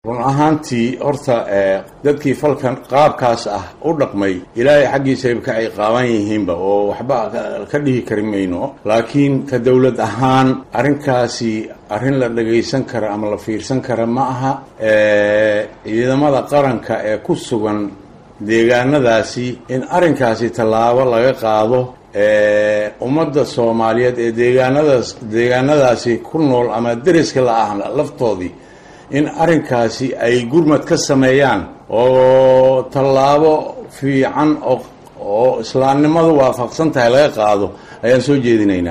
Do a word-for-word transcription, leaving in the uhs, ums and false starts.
run ahaantii horta dadkii falkan qaabkaas ah u dhaqmay ilaahay xaggiisa ka ay qaaban yihiinba oo waxba ka dhihi karimayno laakiin ka dawlad ahaan arrinkaasi arrin la dhageysan kara ama la fiirsan kara ma aha ciidamada qaranka ee ku sugan deegaanadaasi in arrinkaasi tallaabo laga qaado ummadda Soomaaliyeed ee deegaanadaas deegaanadaasi ku nool ama deriska la ahna laftoodii in arrinkaasi ay gurmad ka sameeyaan oo tallaabo fiican oo oo islaamnimadu waafaqsan tahay laga qaado ayaan soo jeedinaynaa